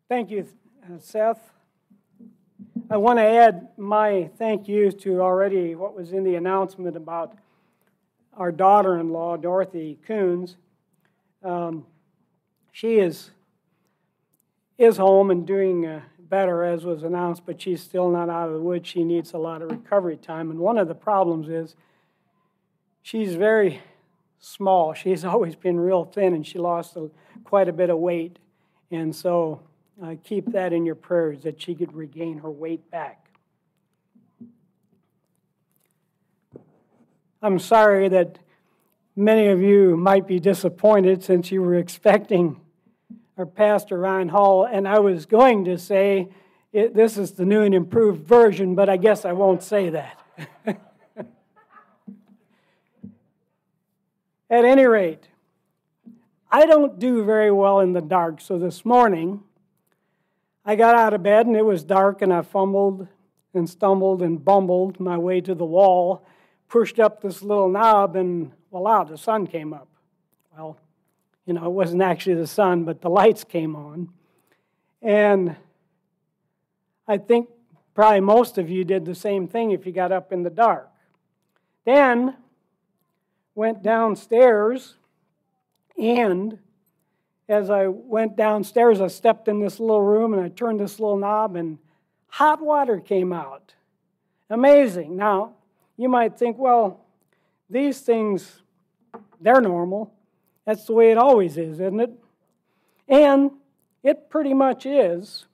Thank you, Seth. I want to add my thank yous to already what was in the announcement about our daughter-in-law, Dorothy Coons. She is home and doing better, as was announced, but she's still not out of the woods. She needs a lot of recovery time. And one of the problems is she's very small. She's always been real thin, and she lost quite a bit of weight. And so keep that in your prayers, that she could regain her weight back. I'm sorry that many of you might be disappointed since you were expecting our pastor, Ryan Hall, and I was going to say this is the new and improved version, but I guess I won't say that. At any rate, I don't do very well in the dark, so this morning I got out of bed and it was dark and I fumbled and stumbled and bumbled my way to the wall, pushed up this little knob, and voila, the sun came up. Well, it wasn't actually the sun, but the lights came on. And I think probably most of you did the same thing if you got up in the dark. Then went downstairs, and as I went downstairs, I stepped in this little room and I turned this little knob and hot water came out. Amazing. Now, you might think, well, these things, they're normal. That's the way it always is, isn't it? And it pretty much is.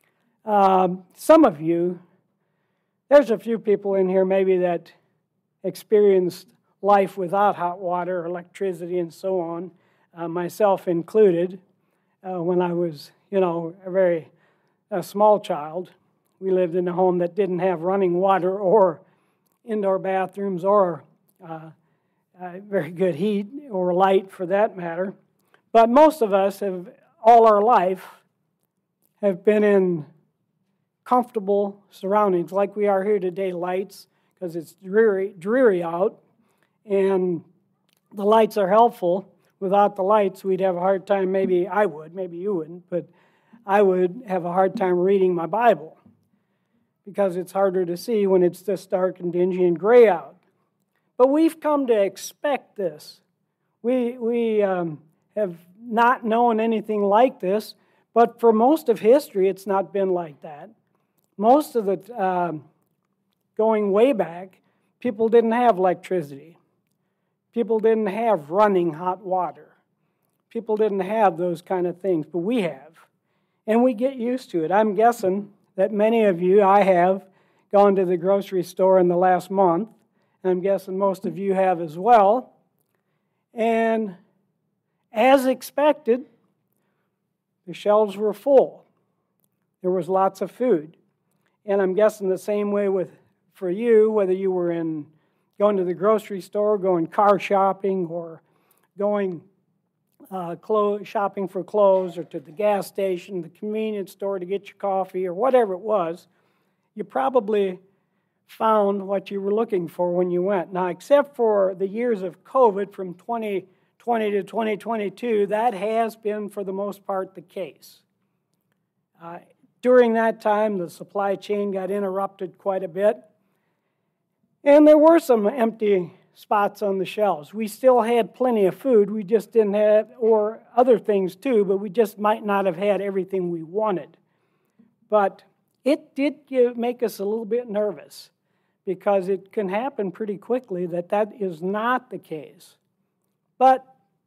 Some of you, there's a few people in here maybe that experienced life without hot water, electricity, and so on. Myself included, when I was, a very small child. We lived in a home that didn't have running water or indoor bathrooms or very good heat or light for that matter. But most of us have, all our life, have been in comfortable surroundings like we are here today, lights, because it's dreary out, and the lights are helpful. Without the lights, we'd have a hard time, maybe I would, maybe you wouldn't, but I would have a hard time reading my Bible because it's harder to see when it's this dark and dingy and gray out. But we've come to expect this. We have not known anything like this, but for most of history, it's not been like that. Most of the, going way back, people didn't have electricity. People didn't have running hot water. People didn't have those kind of things, but we have. And we get used to it. I'm guessing that many of you, I have, gone to the grocery store in the last month, and I'm guessing most of you have as well. And as expected, the shelves were full. There was lots of food. And I'm guessing the same way for you, whether you were going to the grocery store, going car shopping, or going shopping for clothes, or to the gas station, the convenience store to get your coffee, or whatever it was, you probably found what you were looking for when you went. Now, except for the years of COVID from 2020 to 2022, that has been, for the most part, the case. During that time, the supply chain got interrupted quite a bit, and there were some empty spots on the shelves. We still had plenty of food. We just didn't have, or other things too, but we just might not have had everything we wanted. But it did make us a little bit nervous because it can happen pretty quickly that is not the case. But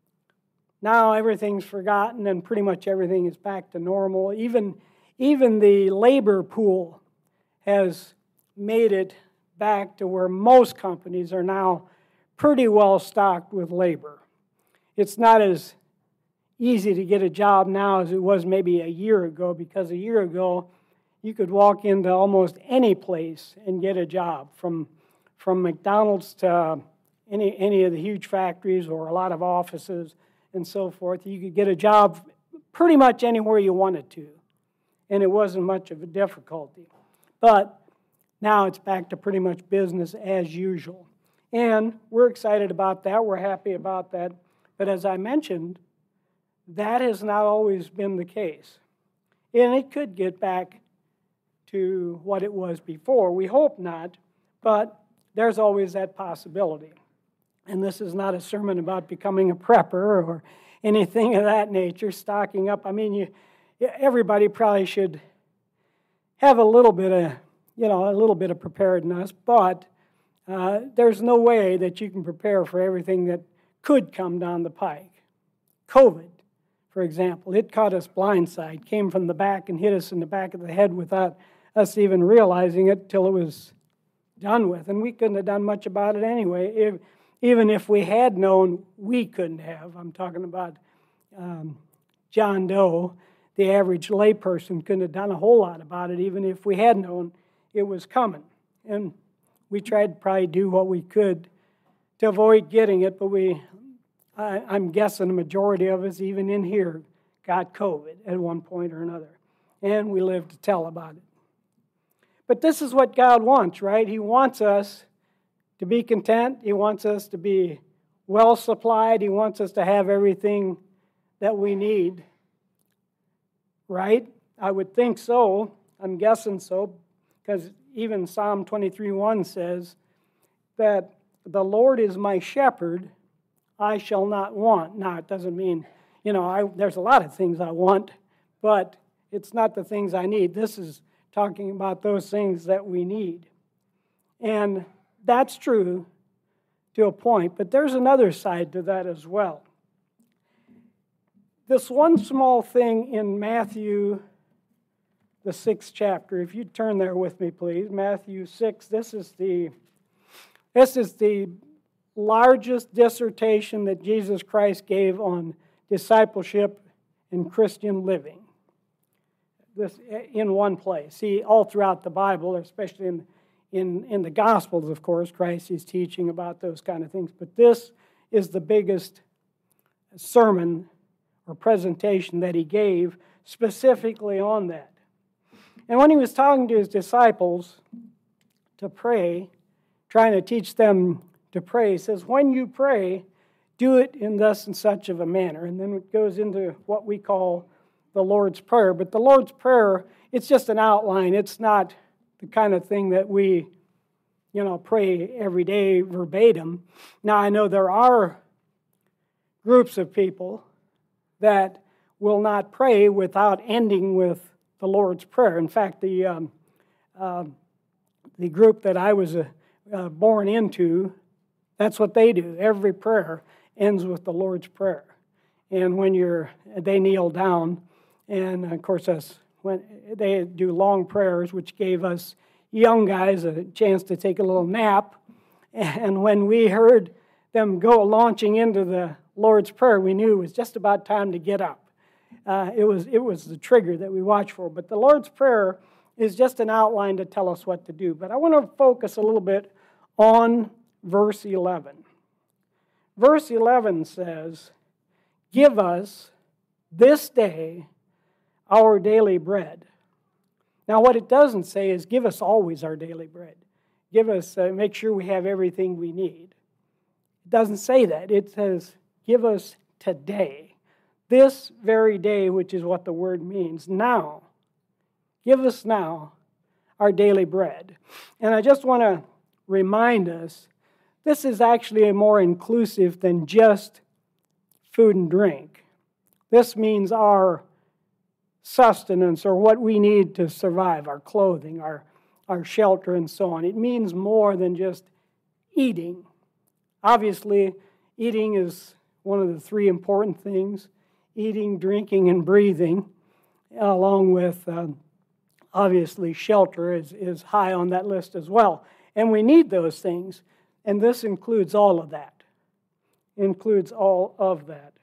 now everything's forgotten and pretty much everything is back to normal. Even the labor pool has made it back to where most companies are now pretty well stocked with labor. It's not as easy to get a job now as it was maybe a year ago, because a year ago you could walk into almost any place and get a job, from McDonald's to any of the huge factories or a lot of offices and so forth. You could get a job pretty much anywhere you wanted to, and it wasn't much of a difficulty. But now it's back to pretty much business as usual. And we're excited about that. We're happy about that. But as I mentioned, that has not always been the case. And it could get back to what it was before. We hope not, but there's always that possibility. And this is not a sermon about becoming a prepper or anything of that nature, stocking up. I mean, everybody probably should have a little bit of preparedness, but there's no way that you can prepare for everything that could come down the pike. COVID, for example, it caught us blindside, came from the back and hit us in the back of the head without us even realizing it till it was done with. And we couldn't have done much about it anyway. Even if we had known, we couldn't have. I'm talking about John Doe. The average layperson couldn't have done a whole lot about it, even if we had known it was coming. And we tried to probably do what we could to avoid getting it, but I'm guessing a majority of us, even in here, got COVID at one point or another. And we lived to tell about it. But this is what God wants, right? He wants us to be content. He wants us to be well supplied. He wants us to have everything that we need. Right? I would think so. I'm guessing so, because even Psalm 23:1 says that the Lord is my shepherd, I shall not want. Now, it doesn't mean, there's a lot of things I want, but it's not the things I need. This is talking about those things that we need. And that's true to a point, but there's another side to that as well. This one small thing in Matthew, the 6th chapter, if you'd turn there with me, please, Matthew 6, this is the largest dissertation that Jesus Christ gave on discipleship and Christian living. This in one place. See, all throughout the Bible, especially in the Gospels, of course, Christ is teaching about those kind of things. But this is the biggest sermon or presentation that he gave specifically on that. And when he was talking to his disciples to pray, trying to teach them to pray, he says, when you pray, do it in thus and such of a manner. And then it goes into what we call the Lord's Prayer. But the Lord's Prayer, it's just an outline. It's not the kind of thing that we, pray every day verbatim. Now, I know there are groups of people that will not pray without ending with the Lord's Prayer. In fact, the group that I was born into, that's what they do. Every prayer ends with the Lord's Prayer. And when they kneel down, and of course when they do long prayers, which gave us young guys a chance to take a little nap. And when we heard them go launching into the Lord's Prayer, we knew it was just about time to get up. It was the trigger that we watch for. But the Lord's Prayer is just an outline to tell us what to do. But I want to focus a little bit on verse 11. Verse 11 says, give us this day our daily bread. Now, what it doesn't say is give us always our daily bread. Give us, make sure we have everything we need. It doesn't say that. It says, give us today. This very day, which is what the word means. Now. Give us now our daily bread. And I just want to remind us, this is actually more inclusive than just food and drink. This means our sustenance or what we need to survive, our clothing, our shelter, and so on. It means more than just eating. Obviously, eating is one of the three important things. Eating, drinking, and breathing, along with, obviously, shelter is high on that list as well. And we need those things, and this includes all of that. Includes all of that.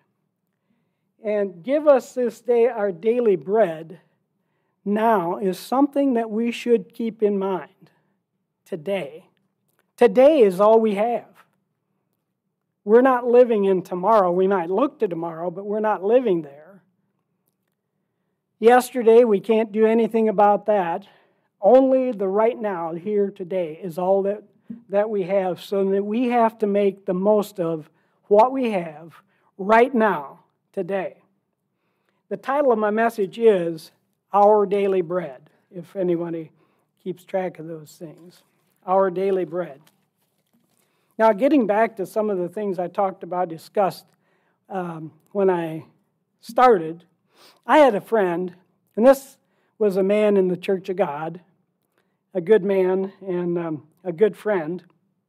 And give us this day our daily bread now is something that we should keep in mind today. Today is all we have. We're not living in tomorrow. We might look to tomorrow, but we're not living there. Yesterday, we can't do anything about that. Only the right now, here today, is all that we have, so that we have to make the most of what we have right now, today. The title of my message is, our daily bread, if anybody keeps track of those things. Our daily bread. Now, getting back to some of the things I discussed when I started, I had a friend, and this was a man in the Church of God, a good man and a good friend.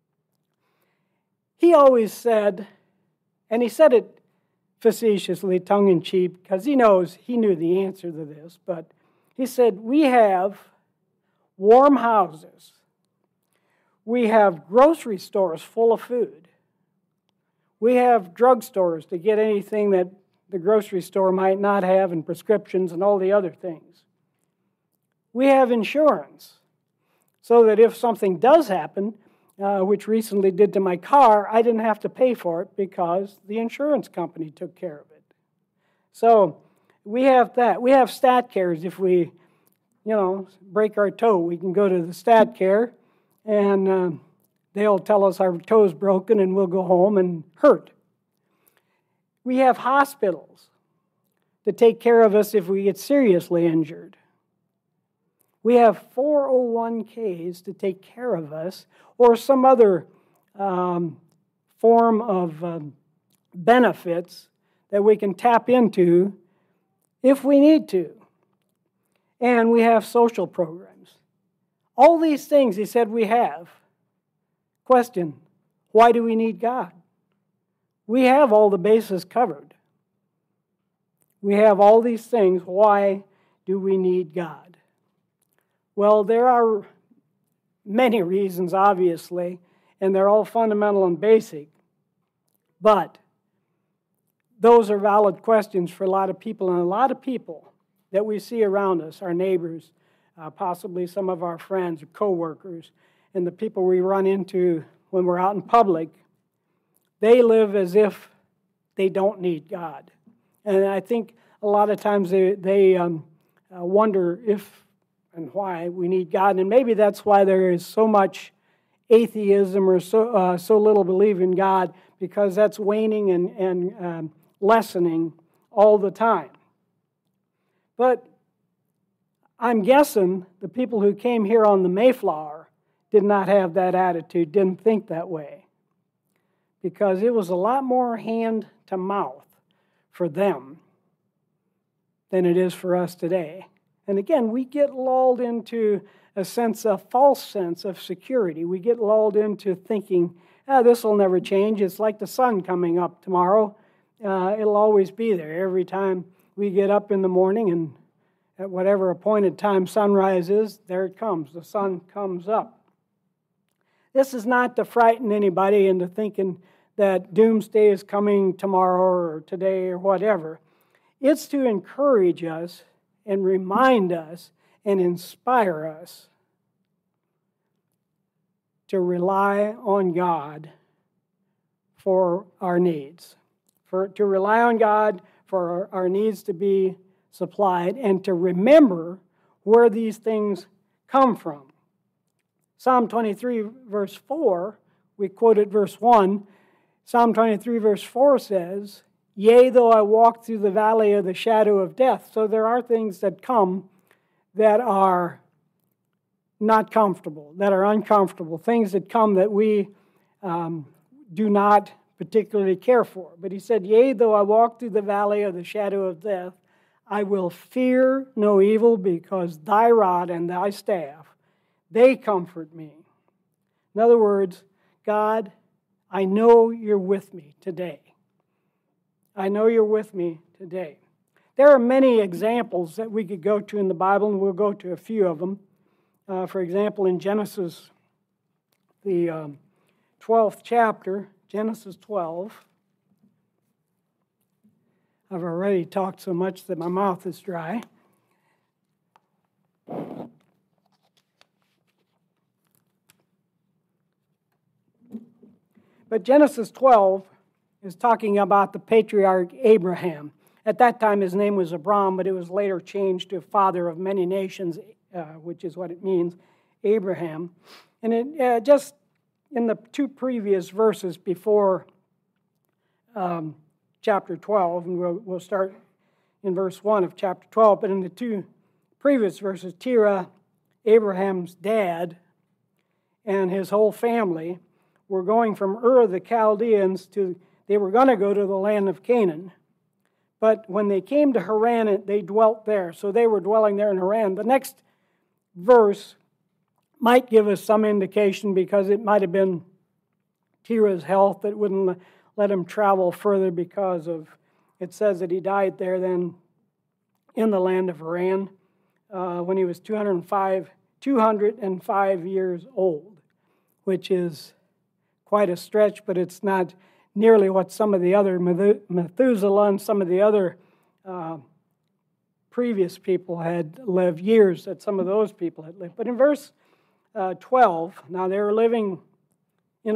He always said, and he said it facetiously, tongue-in-cheek, because he knew the answer to this, but he said, we have warm houses. We have grocery stores full of food. We have drugstores to get anything that the grocery store might not have, and prescriptions and all the other things. We have insurance, so that if something does happen, which recently did to my car, I didn't have to pay for it because the insurance company took care of it. So we have that. We have stat cares. If we, break our toe, we can go to the stat care, and they'll tell us our toe's broken, and we'll go home and hurt. We have hospitals to take care of us if we get seriously injured. We have 401ks to take care of us, or some other form of benefits that we can tap into if we need to. And we have social programs. All these things, he said, we have. Question, why do we need God? We have all the bases covered. We have all these things. Why do we need God? Well, there are many reasons, obviously, and they're all fundamental and basic. But those are valid questions for a lot of people, and a lot of people that we see around us, our neighbors, possibly some of our friends or coworkers, and the people we run into when we're out in public, they live as if they don't need God. And I think a lot of times they wonder if and why we need God. And maybe that's why there is so much atheism or so little belief in God, because that's waning and lessening all the time. But I'm guessing the people who came here on the Mayflower did not have that attitude, didn't think that way, because it was a lot more hand to mouth for them than it is for us today. And again, we get lulled into a false sense of security. We get lulled into thinking, this will never change. It's like the sun coming up tomorrow. It'll always be there. Every time we get up in the morning, and at whatever appointed time sunrise is, there it comes. The sun comes up. This is not to frighten anybody into thinking that doomsday is coming tomorrow or today or whatever. It's to encourage us and remind us and inspire us to rely on God for our needs, to rely on God for our needs to be supplied, and to remember where these things come from. Psalm 23, verse 4, we quoted verse 1. Psalm 23, verse 4 says, "Yea, though I walk through the valley of the shadow of death." So there are things that come that are not comfortable, that are uncomfortable, things that come that we do not particularly care for. But he said, "Yea, though I walk through the valley of the shadow of death, I will fear no evil, because thy rod and thy staff, they comfort me." In other words, God, I know you're with me today. I know you're with me today. There are many examples that we could go to in the Bible, and we'll go to a few of them. For example, in Genesis, the 12th chapter, Genesis 12. I've already talked so much that my mouth is dry. But Genesis 12 is talking about the patriarch Abraham. At that time, his name was Abram, but it was later changed to father of many nations, which is what it means, Abraham. And it just in the two previous verses before chapter 12, and we'll start in verse 1 of chapter 12, but in the two previous verses, Terah, Abraham's dad, and his whole family were going from Ur of the Chaldeans they were going to go to the land of Canaan. But when they came to Haran, they dwelt there. So they were dwelling there in Haran. The next verse might give us some indication because it might have been Terah's health that wouldn't let him travel further because of, it says that he died there then in the land of Haran when he was 205 years old, which is quite a stretch, but it's not nearly what some of the other Methuselah and some of the other previous people had lived, years that some of those people had lived. But in verse 12, now they were living in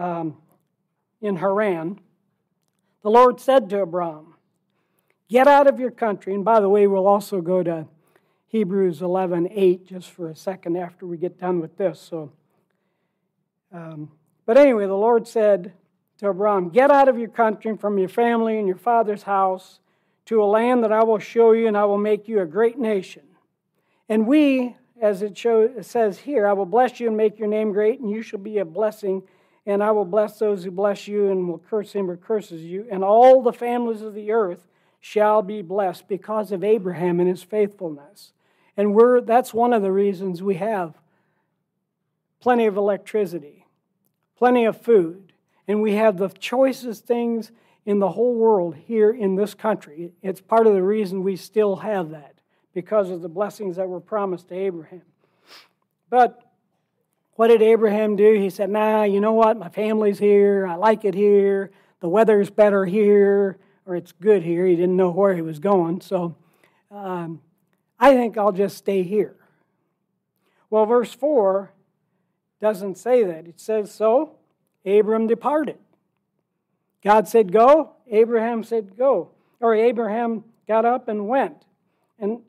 Haran. The Lord said to Abram, "Get out of your country." And by the way, we'll also go to Hebrews 11:8 just for a second after we get done with this. But anyway, the Lord said to Abram, "Get out of your country and from your family and your father's house to a land that I will show you, and I will make you a great nation. And as it says here, I will bless you and make your name great, and you shall be a blessing. And I will bless those who bless you, and will curse him who curses you. And all the families of the earth shall be blessed because of Abraham and his faithfulness." And that's one of the reasons we have plenty of electricity, plenty of food, and we have the choicest things in the whole world here in this country. It's part of the reason we still have that, because of the blessings that were promised to Abraham. But what did Abraham do? He said, "Nah, you know what? My family's here. I like it here. The weather's better here, or it's good here." He didn't know where he was going, so I think I'll just stay here. Well, verse 4 doesn't say that. It says, "So Abram departed." God said, "Go." Abraham said, "Go." Or Abraham got up and went. And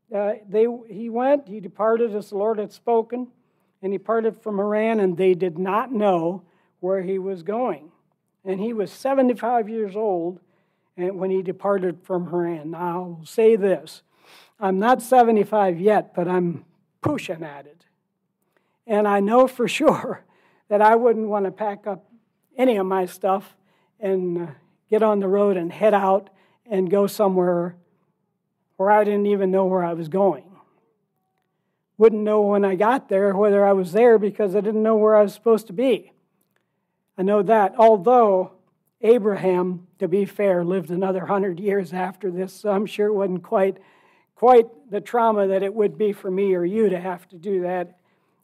he went, he departed as the Lord had spoken, and he parted from Haran, and they did not know where he was going. And he was 75 years old when he departed from Haran. Now, I'll say this. I'm not 75 yet, but I'm pushing at it. And I know for sure that I wouldn't want to pack up any of my stuff and get on the road and head out and go somewhere where I didn't even know where I was going. Wouldn't know when I got there whether I was there because I didn't know where I was supposed to be. I know that, although Abraham, to be fair, lived another 100 years after this, so I'm sure it wasn't quite the trauma that it would be for me or you to have to do that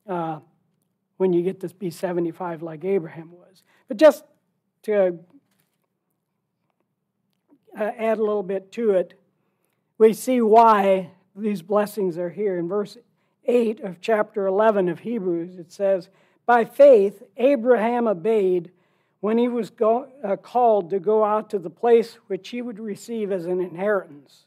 when you get to be 75 like Abraham was. But just to add a little bit to it, we see why these blessings are here. In verse 8 of chapter 11 of Hebrews, it says, "By faith Abraham obeyed when he was called to go out to the place which he would receive as an inheritance.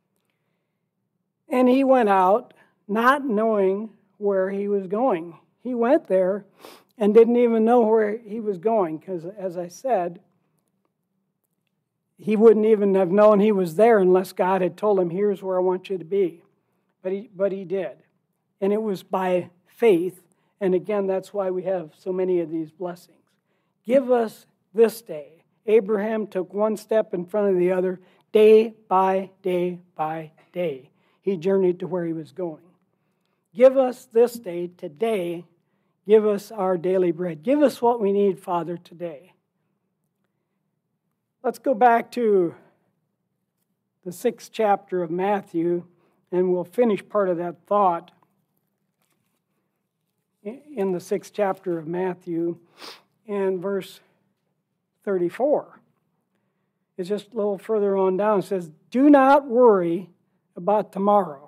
And he went out not knowing where he was going." He went there and didn't even know where he was going because, as I said, he wouldn't even have known he was there unless God had told him, "Here's where I want you to be." But he did. And it was by faith. And again, that's why we have so many of these blessings. Give us this day. Abraham took one step in front of the other, day by day by day. He journeyed to where he was going. Give us this day, today. Give us our daily bread. Give us what we need, Father, today. Let's go back to the 6th chapter of Matthew, and we'll finish part of that thought in the 6th chapter of Matthew, and verse 34. It's just a little further on down. It says, "Do not worry about tomorrow,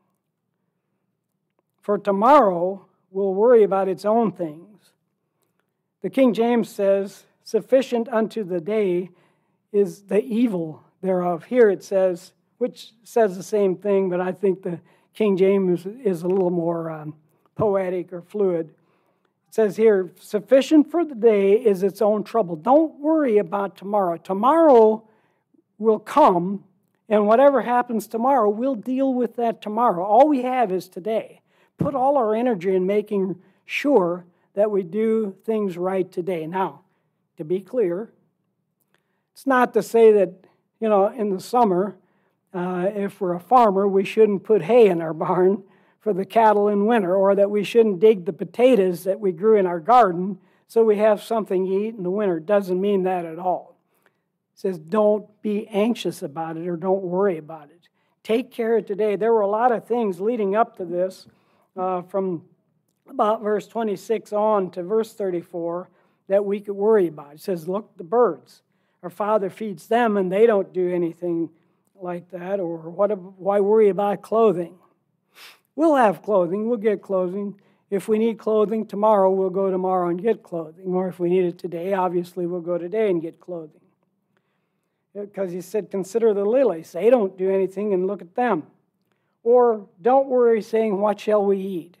for tomorrow will worry about its own things." The King James says, "Sufficient unto the day is the evil thereof." Here it says, which says the same thing, but I think the King James is a little more poetic or fluid. It says here, "Sufficient for the day is its own trouble." Don't worry about tomorrow. Tomorrow will come And whatever happens tomorrow, we'll deal with that tomorrow. All we have is today. Put all our energy in making sure that we do things right today. Now, to be clear, it's not to say that, in the summer, if we're a farmer, we shouldn't put hay in our barn for the cattle in winter, or that we shouldn't dig the potatoes that we grew in our garden so we have something to eat in the winter. It doesn't mean that at all. It says don't be anxious about it or don't worry about it. Take care of today. There were a lot of things leading up to this from about verse 26 on to verse 34 that we could worry about. It says, look, the birds. Our Father feeds them and they don't do anything like that. Or why worry about clothing? We'll have clothing. We'll get clothing. If we need clothing tomorrow, we'll go tomorrow and get clothing. Or if we need it today, obviously we'll go today and get clothing. Because he said, consider the lilies. They don't do anything and look at them. Or don't worry saying, what shall we eat?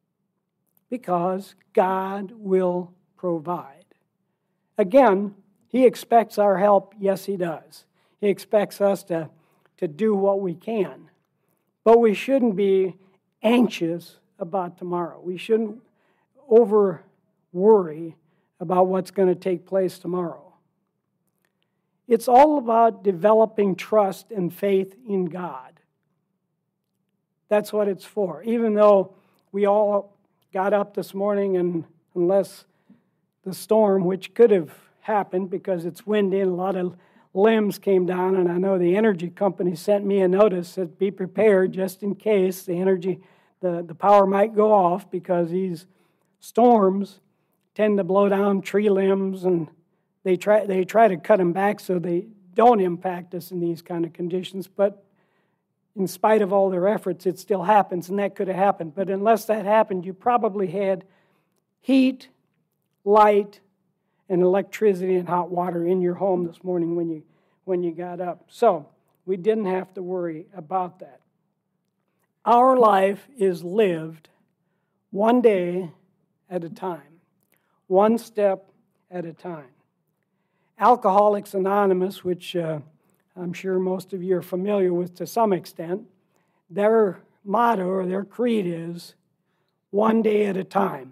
Because God will provide. Again, he expects our help. Yes, he does. He expects us to do what we can. But we shouldn't be anxious about tomorrow. We shouldn't over worry about what's going to take place tomorrow. It's all about developing trust and faith in God. That's what it's for. Even though we all got up this morning and unless the storm, which could have happened because it's windy and a lot of limbs came down, and I know the energy company sent me a notice that be prepared just in case the power might go off, because these storms tend to blow down tree limbs, and they try to cut them back so they don't impact us in these kind of conditions. But in spite of all their efforts, it still happens, and that could have happened. But unless that happened, you probably had heat, light, and electricity and hot water in your home this morning when you got up. So we didn't have to worry about that. Our life is lived one day at a time, one step at a time. Alcoholics Anonymous, which I'm sure most of you are familiar with to some extent, their motto or their creed is one day at a time,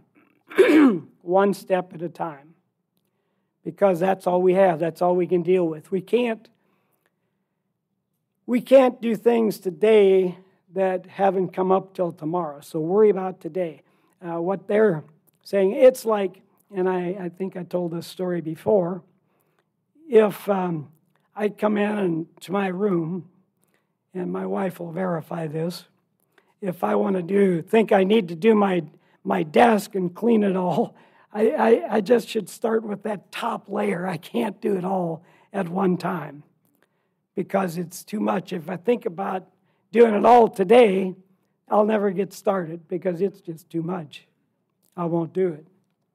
one step at a time. Because that's all we have. That's all we can deal with. We can't do things today that haven't come up till tomorrow. So worry about today. What they're saying, it's like, and I think I told this story before, if I come into my room, and my wife will verify this, if I want to think I need to do my desk and clean it all, I just should start with that top layer. I can't do it all at one time because it's too much. If I think about doing it all today, I'll never get started because it's just too much. I won't do it.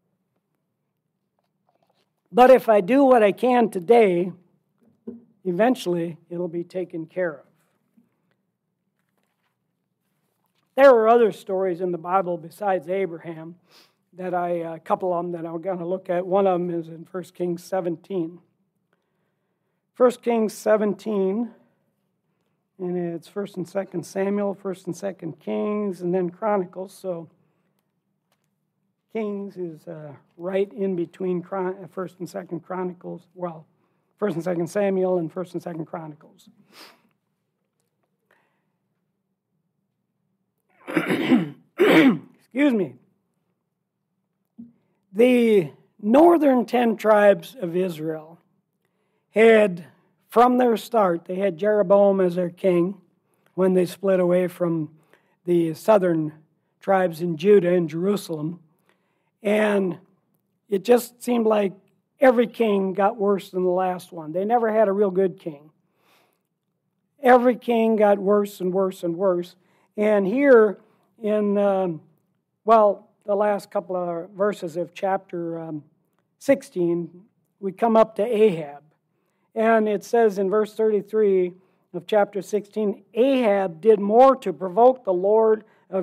But if I do what I can today, eventually it'll be taken care of. There are other stories in the Bible besides Abraham that a couple of them that I'm going to look at. One of them is in 1 Kings 17. 1 Kings 17, and it's 1 and 2 Samuel, 1 and 2 Kings, and then Chronicles. So Kings is right in between 1 and 2 Chronicles. Well, 1 and 2 Samuel and 1 and 2 Chronicles. Excuse me. The northern 10 tribes of Israel had, from their start, they had Jeroboam as their king when they split away from the southern tribes in Judah and Jerusalem. And it just seemed like every king got worse than the last one. They never had a real good king. Every king got worse and worse and worse. And here in, the last couple of verses of chapter 16, we come up to Ahab. And it says in verse 33 of chapter 16, Ahab did more to provoke the Lord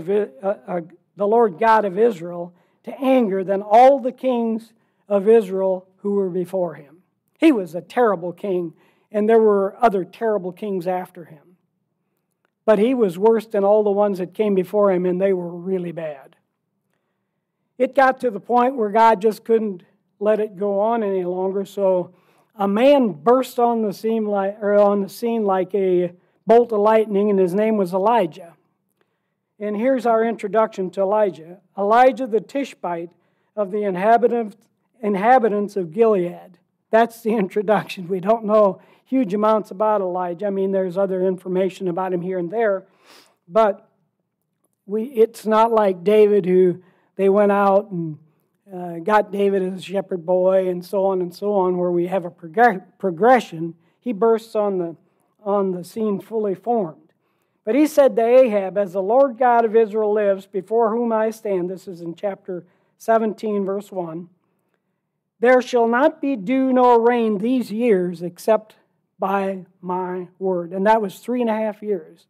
God of Israel to anger than all the kings of Israel who were before him. He was a terrible king. and there were other terrible kings after him. But he was worse than all the ones that came before him, and they were really bad. It got to the point where God just couldn't let it go on any longer, so a man burst on the scene like a bolt of lightning, and his name was Elijah. And here's our introduction to Elijah. Elijah the Tishbite of the inhabitants of Gilead. That's the introduction. We don't know huge amounts about Elijah. I mean, there's other information about him here and there, but it's not like David, who they went out and got David as a shepherd boy and so on, where we have a progression. He bursts on the scene fully formed. But he said to Ahab, "As the Lord God of Israel lives, before whom I stand," this is in chapter 17, verse 1, "there shall not be dew nor rain these years except by my word." And that was 3.5 years.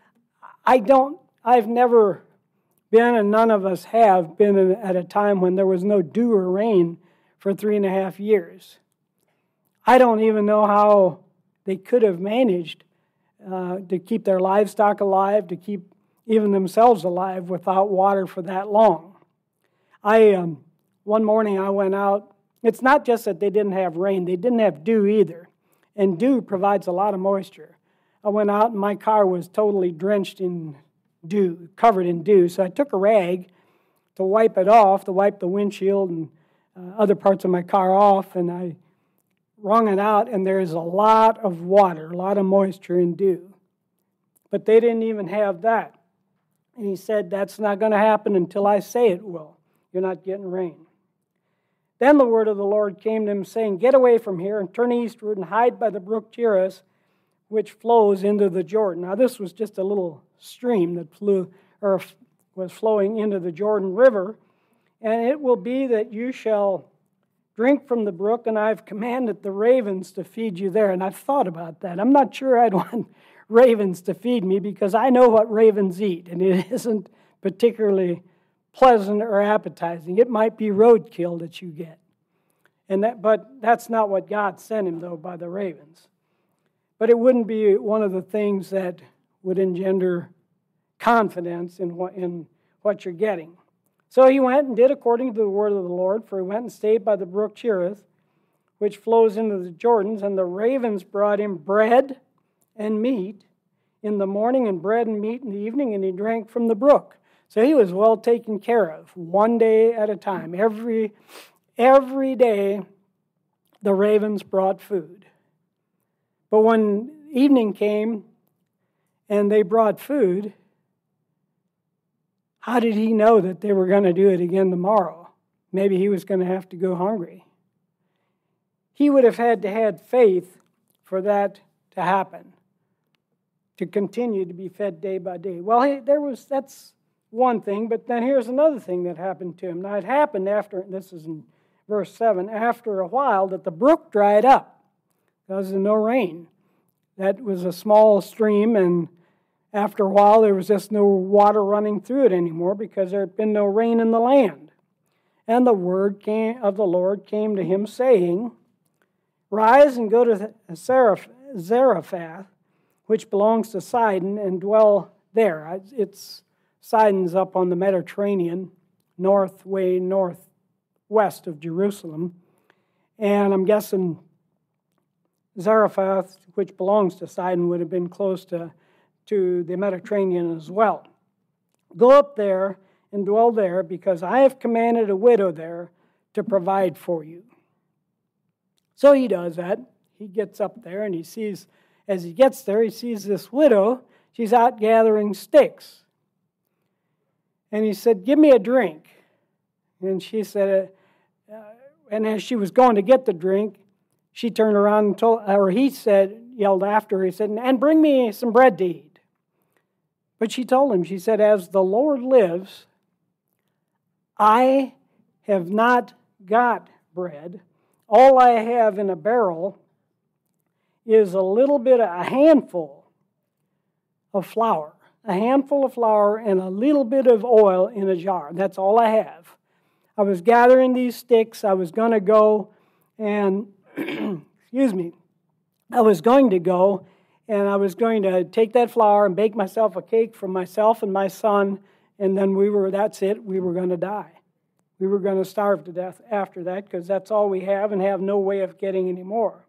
I've never been, and none of us have been at a time when there was no dew or rain for 3.5 years. I don't even know how they could have managed to keep their livestock alive, to keep even themselves alive without water for that long. One morning I went out. It's not just that they didn't have rain, they didn't have dew either. And dew provides a lot of moisture. I went out and my car was totally drenched in dew, covered in dew. So I took a rag to wipe it off, to wipe the windshield and other parts of my car off, and I wrung it out, and there's a lot of water, a lot of moisture in dew. But they didn't even have that. And he said, "That's not going to happen until I say it will. You're not getting rain." Then the word of the Lord came to him, saying, "Get away from here and turn eastward and hide by the brook Cherith, which flows into the Jordan." Now this was just a little stream that was flowing into the Jordan River. "And it will be that you shall drink from the brook, and I've commanded the ravens to feed you there." And I've thought about that. I'm not sure I'd want ravens to feed me, because I know what ravens eat, and it isn't particularly pleasant or appetizing. It might be roadkill that you get. But that's not what God sent him, though, by the ravens. But it wouldn't be one of the things that would engender confidence in what you're getting. So he went and did according to the word of the Lord, for he went and stayed by the brook Cherith, which flows into the Jordans, and the ravens brought him bread and meat in the morning, and bread and meat in the evening, and he drank from the brook. So he was well taken care of, one day at a time. Every day the ravens brought food. But when evening came and they brought food, how did he know that they were going to do it again tomorrow? Maybe he was going to have to go hungry. He would have had to have faith for that to happen, to continue to be fed day by day. Well, that's one thing, but then here's another thing that happened to him. Now, it happened after, this is in verse 7, after a while that the brook dried up. There was no rain. That was a small stream, and after a while, there was just no water running through it anymore because there had been no rain in the land. And the word of the Lord came to him, saying, "Rise and go to Zarephath, which belongs to Sidon, and dwell there." Sidon's up on the Mediterranean, northwest of Jerusalem. And I'm guessing Zarephath, which belongs to Sidon, would have been close to the Mediterranean as well. "Go up there and dwell there, because I have commanded a widow there to provide for you." So he does that. He gets up there, and as he gets there, he sees this widow. She's out gathering sticks. And he said, "Give me a drink." And she said, and as she was going to get the drink, she turned around and yelled after her, he said, "And bring me some bread to eat." But she told him, she said, "As the Lord lives, I have not got bread. All I have in a barrel is a handful of flour. A handful of flour and a little bit of oil in a jar. That's all I have. I was gathering these sticks. I was going to go and, I was going to go, and I was going to take that flour and bake myself a cake for myself and my son, and then that's it, we were going to die. We were going to starve to death after that, because that's all we have and have no way of getting any more.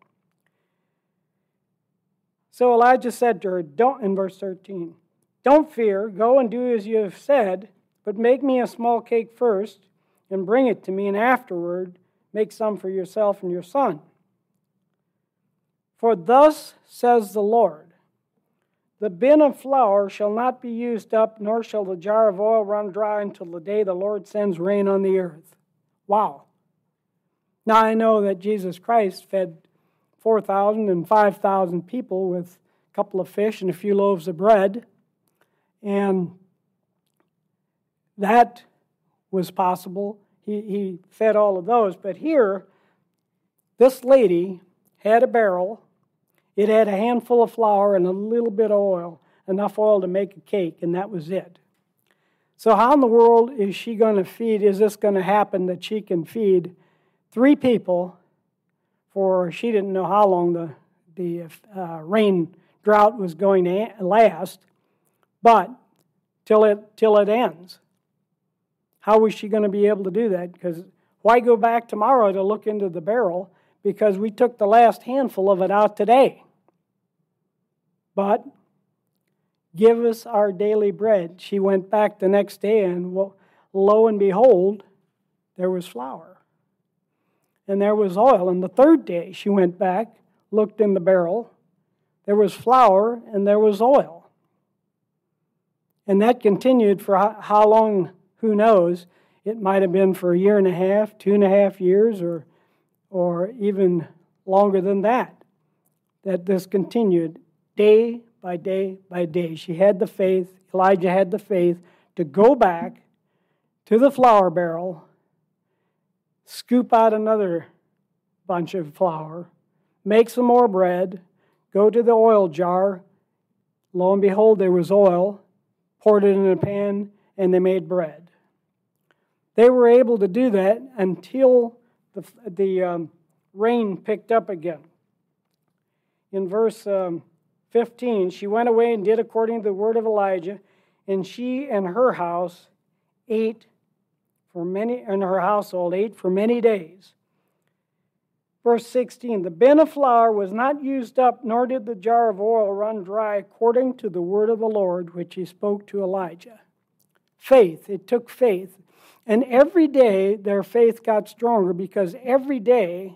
So Elijah said to her, in verse 13, "Don't fear, go and do as you have said, but make me a small cake first, and bring it to me, and afterward make some for yourself and your son. For thus says the Lord, the bin of flour shall not be used up, nor shall the jar of oil run dry until the day the Lord sends rain on the earth." Wow. Now I know that Jesus Christ fed 4,000 and 5,000 people with a couple of fish and a few loaves of bread, and that was possible. He fed all of those. But here, this lady had a barrel. It had a handful of flour and a little bit of oil, enough oil to make a cake, and that was it. So how in the world is this going to happen that she can feed 3 people for, she didn't know how long the rain drought was going to last, but till it ends. How was she going to be able to do that? Because why go back tomorrow to look into the barrel? Because we took the last handful of it out today. But give us our daily bread. She went back the next day, and lo and behold, there was flour. And there was oil. And the third day she went back, looked in the barrel. There was flour and there was oil. And that continued for how long, who knows. It might have been for 1.5 years, 2.5 years, or even longer than that this continued day by day by day. She had the faith, Elijah had the faith to go back to the flour barrel, scoop out another bunch of flour, make some more bread, go to the oil jar. Lo and behold, there was oil, poured it in a pan, and they made bread. They were able to do that until the rain picked up again. In verse 15, she went away and did according to the word of Elijah, and she and her house ate for many days. Verse 16, the bin of flour was not used up, nor did the jar of oil run dry, according to the word of the Lord, which he spoke to Elijah. Faith, it took faith. And every day their faith got stronger, because every day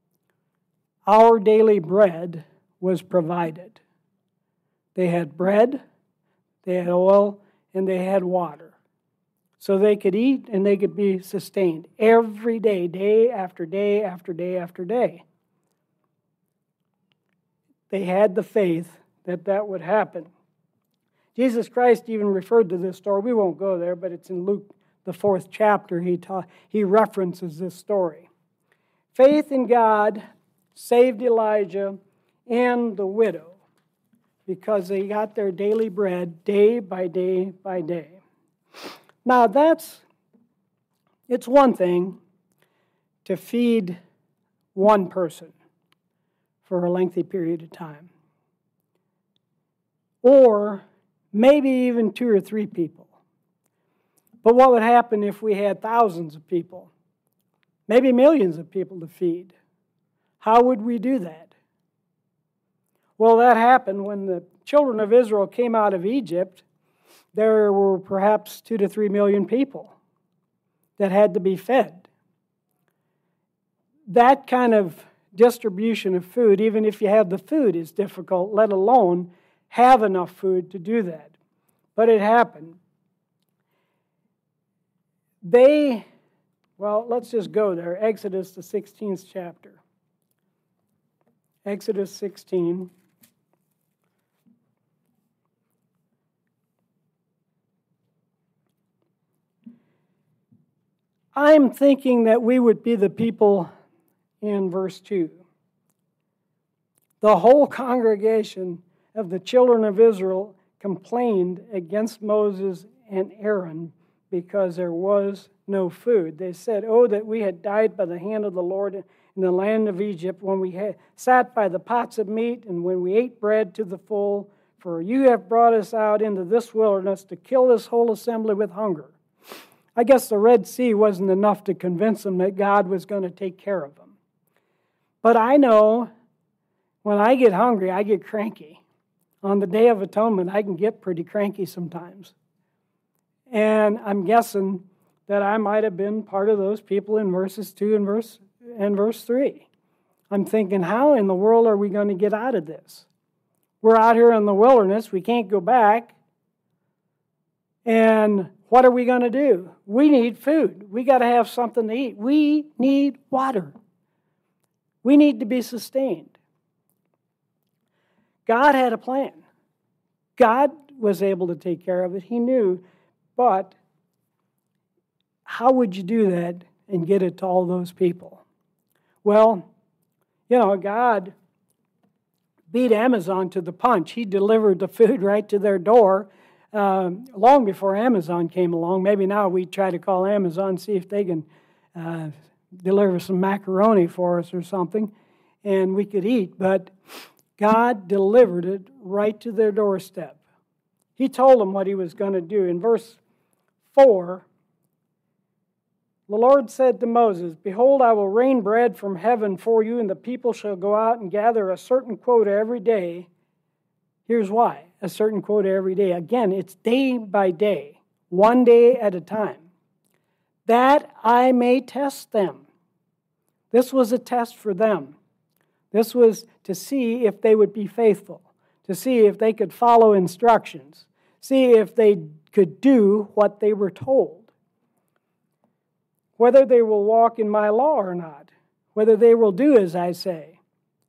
our daily bread was provided. They had bread, they had oil, and they had water. So they could eat and they could be sustained every day, day after day after day after day. They had the faith that would happen. Jesus Christ even referred to this story. We won't go there, but it's in Luke, the 4th chapter. He references this story. Faith in God saved Elijah and the widow, because they got their daily bread day by day by day. Now it's one thing to feed one person for a lengthy period of time, or maybe even 2 or 3 people. But what would happen if we had thousands of people, maybe millions of people to feed? How would we do that? Well, that happened when the children of Israel came out of Egypt. There were perhaps 2 to 3 million people that had to be fed. That kind of distribution of food, even if you have the food, is difficult, let alone have enough food to do that. But it happened. Let's just go there. Exodus, the 16th chapter. Exodus 16. I'm thinking that we would be the people in verse 2. The whole congregation of the children of Israel complained against Moses and Aaron because there was no food. They said, "Oh, that we had died by the hand of the Lord in the land of Egypt, when we sat by the pots of meat, and when we ate bread to the full. For you have brought us out into this wilderness to kill this whole assembly with hunger. I guess the Red Sea wasn't enough to convince them that God was going to take care of them. But I know when I get hungry, I get cranky. On the Day of Atonement, I can get pretty cranky sometimes. And I'm guessing that I might have been part of those people in verses 2 and verse 3. I'm thinking, how in the world are we going to get out of this? We're out here in the wilderness. We can't go back. And what are we going to do? We need food. We got to have something to eat. We need water. We need to be sustained. God had a plan. God was able to take care of it. He knew. But how would you do that and get it to all those people? Well, God beat Amazon to the punch. He delivered the food right to their door long before Amazon came along. Maybe now we try to call Amazon, see if they can deliver some macaroni for us or something, and we could eat. But God delivered it right to their doorstep. He told them what He was going to do. In verse 4, the Lord said to Moses, "Behold, I will rain bread from heaven for you, and the people shall go out and gather a certain quota every day." Here's why, a certain quota every day. Again, it's day by day, one day at a time. "That I may test them." This was a test for them. This was to see if they would be faithful, to see if they could follow instructions, see if they could do what they were told. Whether they will walk in my law or not, whether they will do as I say.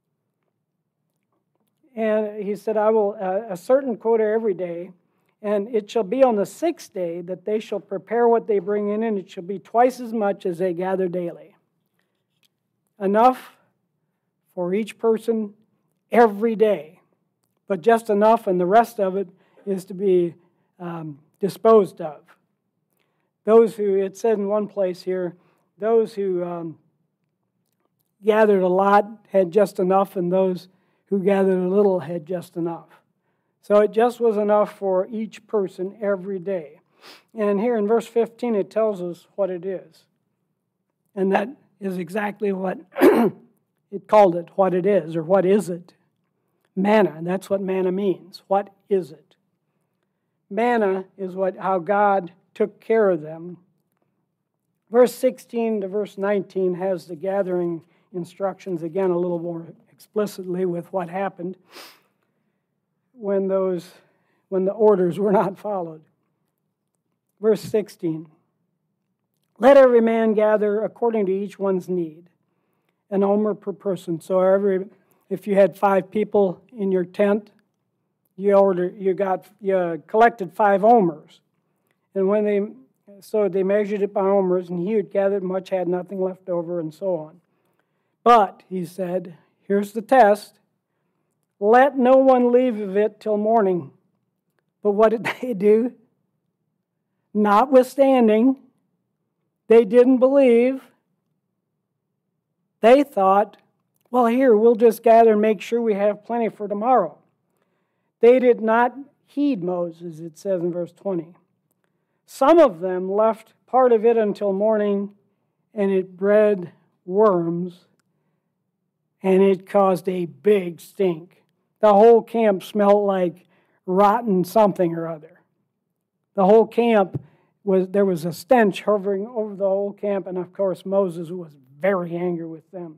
And He said, "I will a certain quota every day, and it shall be on the 6th day that they shall prepare what they bring in, and it shall be twice as much as they gather daily." Enough for each person every day, but just enough, and the rest of it is to be disposed of. Those who, it said in one place here, those who gathered a lot had just enough, and those who gathered a little had just enough. So it just was enough for each person every day. And here in verse 15 it tells us what it is. And that is exactly what it called it, what it is, or what is it? Manna, that's what manna means. What is it? Manna is how God took care of them. Verse 16 to verse 19 has the gathering instructions again a little more explicitly with what happened when the orders were not followed. Verse 16, "Let every man gather according to each one's need, an omer per person." So if you had 5 people in your tent, you collected 5 omers. And they measured it by omers, and he who had gathered much had nothing left over, and so on. "But," he said, here's the test, "let no one leave of it till morning." But what did they do? Notwithstanding, they didn't believe. They thought, well, here, we'll just gather and make sure we have plenty for tomorrow. They did not heed Moses, it says in verse 20. "Some of them left part of it until morning, and it bred worms, and it caused a big stink. The whole camp smelled like rotten something or other. The whole camp, there was a stench hovering over the whole camp, and of course Moses was very angry with them.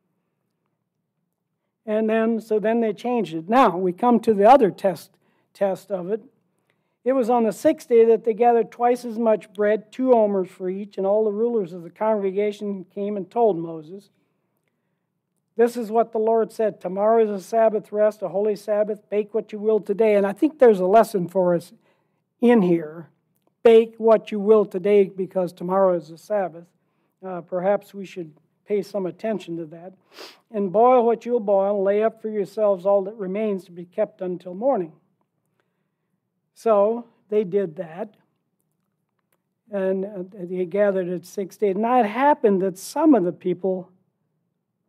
And then they changed it. Now, we come to the other test of it. "It was on the 6th day that they gathered twice as much bread, 2 omers for each, and all the rulers of the congregation came and told Moses, 'This is what the Lord said, tomorrow is a Sabbath rest, a holy Sabbath, bake what you will today.'" And I think there's a lesson for us in here. Bake what you will today because tomorrow is a Sabbath. Perhaps we should pay some attention to that. "And boil what you'll boil, lay up for yourselves all that remains to be kept until morning." So they did that, and they gathered at 6 days. Now it happened that some of the people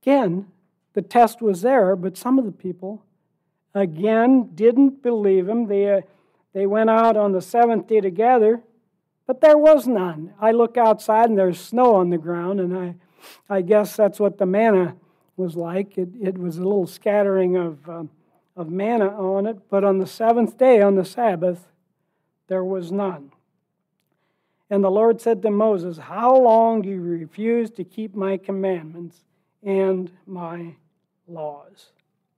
Again, the test was there, but some of the people, again, didn't believe him. They went out on the seventh day to gather, but there was none. I look outside and there's snow on the ground, and I guess that's what the manna was like. It was a little scattering of manna on it, but on the seventh day, on the Sabbath, there was none. And the Lord said to Moses, "How long do you refuse to keep my commandments and my laws?"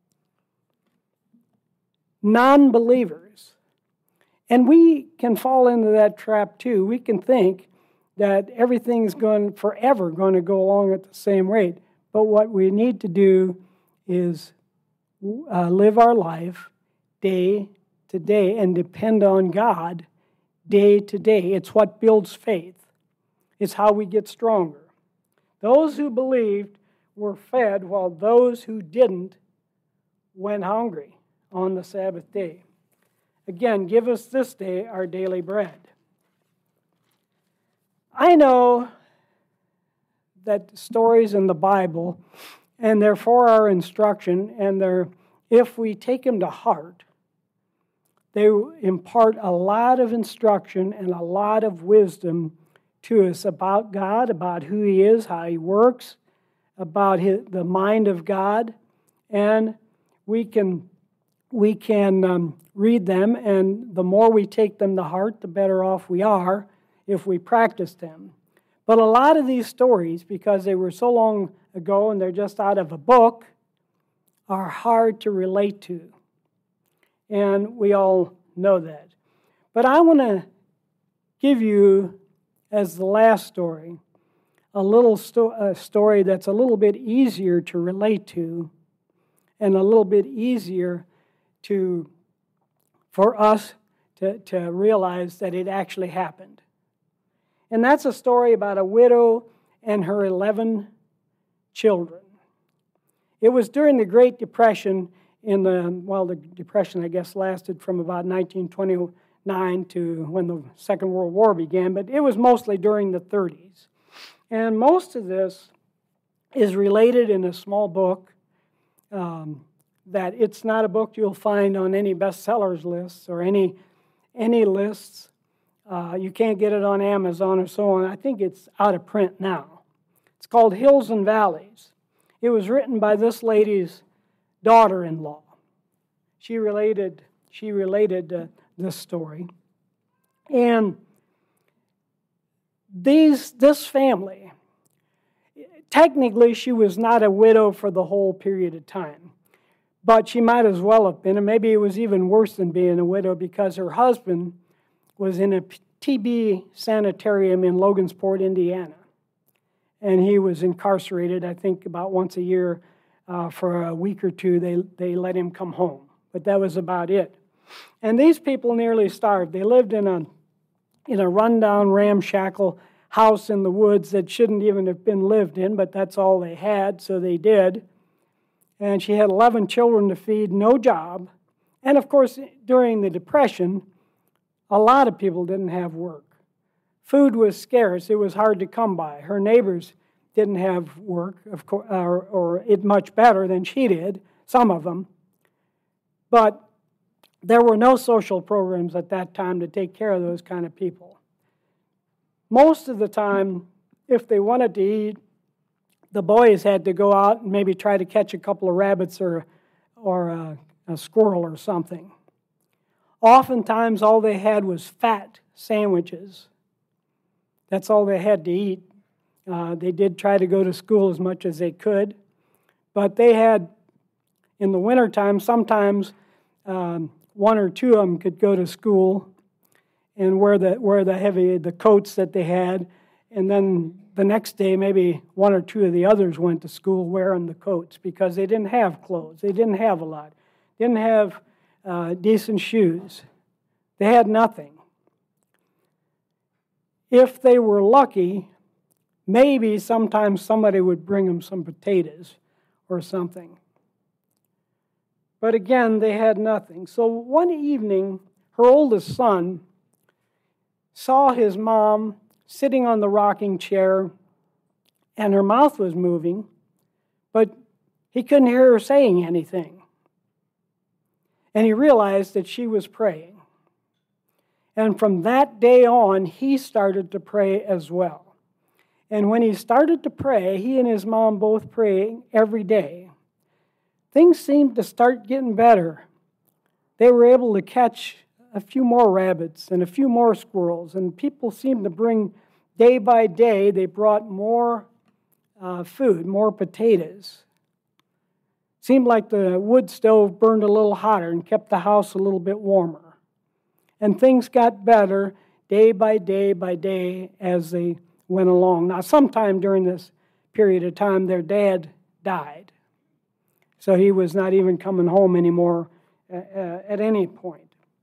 Non-believers. And we can fall into that trap too. We can think that everything's forever going to go along at the same rate. But what we need to do is live our life day to day and depend on God day to day. It's what builds faith. It's how we get stronger. Those who believed were fed, while those who didn't went hungry on the Sabbath day. Again, give us this day our daily bread. I know that stories in the Bible, and they're for our instruction, and if we take them to heart, they impart a lot of instruction and a lot of wisdom to us about God, about who He is, how He works, about the mind of God, and we can read them, and the more we take them to heart, the better off we are if we practice them. But a lot of these stories, because they were so long ago and they're just out of a book, are hard to relate to. And we all know that. But I want to give you, as the last story, a little story that's a little bit easier to relate to and a little bit easier for us to realize that it actually happened. And that's a story about a widow and her 11 children. It was during the Great Depression the Depression, I guess, lasted from about 1929 to when the Second World War began, but it was mostly during the 30s. And most of this is related in a small book that it's not a book you'll find on any bestsellers lists or any lists. You can't get it on Amazon or so on. I think it's out of print now. It's called Hills and Valleys. It was written by this lady's daughter-in-law. She related this story. And this family, technically she was not a widow for the whole period of time, but she might as well have been, and maybe it was even worse than being a widow because her husband was in a TB sanitarium in Logansport, Indiana. And he was incarcerated, I think, about once a year for a week or two. They let him come home, but that was about it. And these people nearly starved. They lived in a rundown, ramshackle house in the woods that shouldn't even have been lived in, but that's all they had, so they did. And she had 11 children to feed, no job. And of course, during the Depression, a lot of people didn't have work. Food was scarce. It was hard to come by. Her neighbors didn't have work, of course, or it much better than she did, some of them. But there were no social programs at that time to take care of those kind of people. Most of the time, if they wanted to eat, the boys had to go out and maybe try to catch a couple of rabbits or a squirrel or something. Oftentimes, all they had was fat sandwiches. That's all they had to eat. They did try to go to school as much as they could, but they had, in the wintertime, sometimes one or two of them could go to school and wear the coats that they had, and then the next day maybe one or two of the others went to school wearing the coats because they didn't have clothes. They didn't have a lot. Didn't have decent shoes. They had nothing. If they were lucky, maybe sometimes somebody would bring them some potatoes or something. But again, they had nothing. So one evening, her oldest son saw his mom sitting on the rocking chair, and her mouth was moving, but he couldn't hear her saying anything. And he realized that she was praying. And from that day on, he started to pray as well. And when he started to pray, he and his mom both praying every day, things seemed to start getting better. They were able to catch a few more rabbits and a few more squirrels, and people seemed to bring, day by day, they brought more food, more potatoes. Seemed like the wood stove burned a little hotter and kept the house a little bit warmer. And things got better day by day as they went along. Now, sometime during this period of time, their dad died. So he was not even coming home anymore at any point.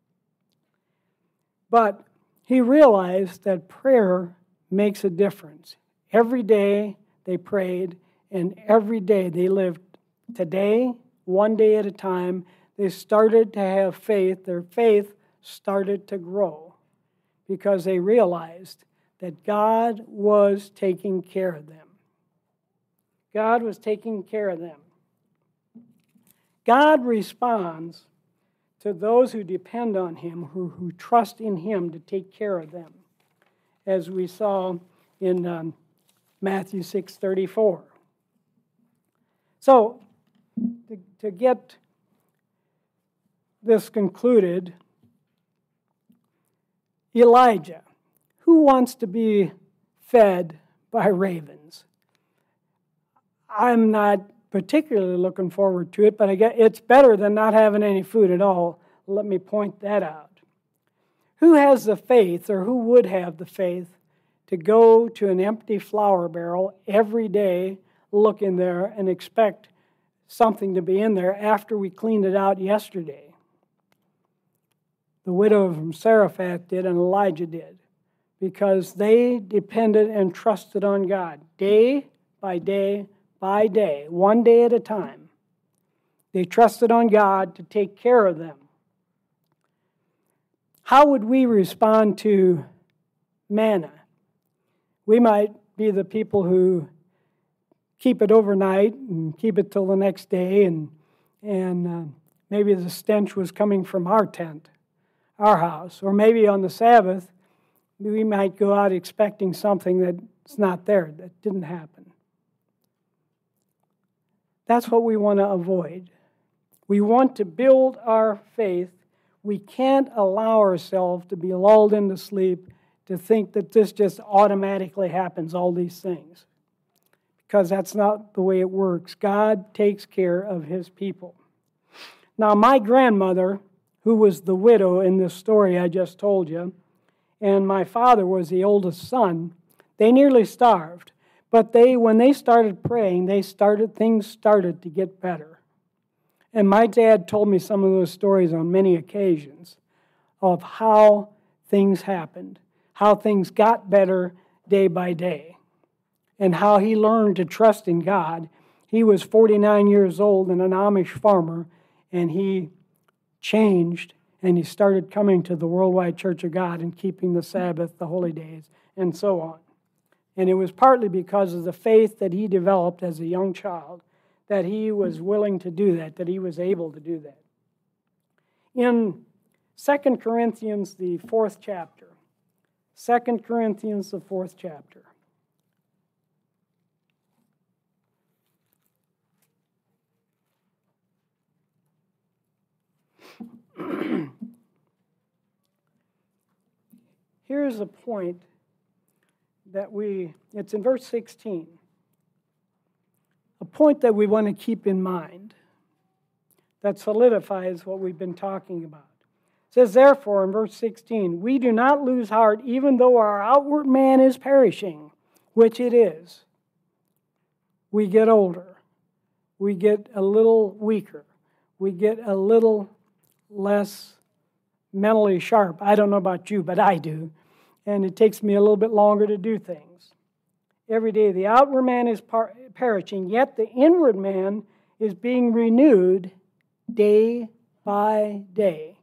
But he realized that prayer makes a difference. Every day they prayed, and every day they lived today, one day at a time. They started to have faith. Their faith started to grow because they realized that God was taking care of them. God was taking care of them. God responds to those who depend on Him, who trust in Him to take care of them, as we saw in Matthew 6:34. So, to get this concluded, Elijah, who wants to be fed by ravens? I'm not particularly looking forward to it, but I guess it's better than not having any food at all. Let me point that out. Who has the faith, or who would have the faith, to go to an empty flour barrel every day, look in there, and expect something to be in there after we cleaned it out yesterday? The widow from Zarephath did, and Elijah did, because they depended and trusted on God day by day, one day at a time. They trusted on God to take care of them. How would we respond to manna? We might be the people who keep it overnight and keep it till the next day, and maybe the stench was coming from our tent, our house. Or maybe on the Sabbath, we might go out expecting something that's not there, that didn't happen. That's what we want to avoid. We want to build our faith. We can't allow ourselves to be lulled into sleep to think that this just automatically happens, all these things, because that's not the way it works. God takes care of His people. Now, my grandmother, who was the widow in this story I just told you, and my father was the oldest son, they nearly starved. But when they started praying, things started to get better. And my dad told me some of those stories on many occasions of how things happened, how things got better day by day, and how he learned to trust in God. He was 49 years old and an Amish farmer, and he changed, and he started coming to the Worldwide Church of God and keeping the Sabbath, the holy days, and so on. And it was partly because of the faith that he developed as a young child that he was willing to do that he was able to do that. In 2 Corinthians, the 4th chapter, 2 Corinthians, the 4th chapter, here's a point that it's in verse 16, a point that we want to keep in mind that solidifies what we've been talking about. It says, therefore, in verse 16, we do not lose heart even though our outward man is perishing, which it is. We get older. We get a little weaker. We get a little less mentally sharp. I don't know about you, but I do. And it takes me a little bit longer to do things. Every day the outward man is perishing, yet the inward man is being renewed day by day.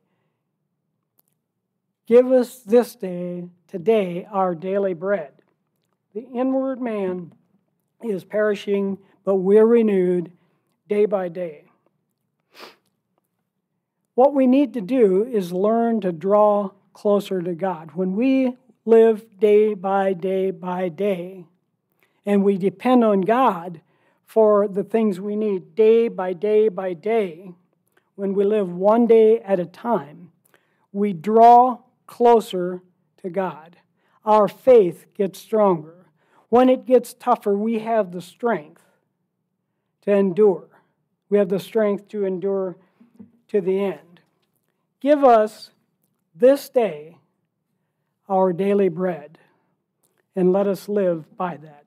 Give us this day, today, our daily bread. The inward man is perishing, but we're renewed day by day. What we need to do is learn to draw closer to God. When we live day by day by day, and we depend on God for the things we need day by day by day, when we live one day at a time, we draw closer to God. Our faith gets stronger. When it gets tougher, we have the strength to endure. We have the strength to endure to the end. Give us this day our daily bread, and let us live by that.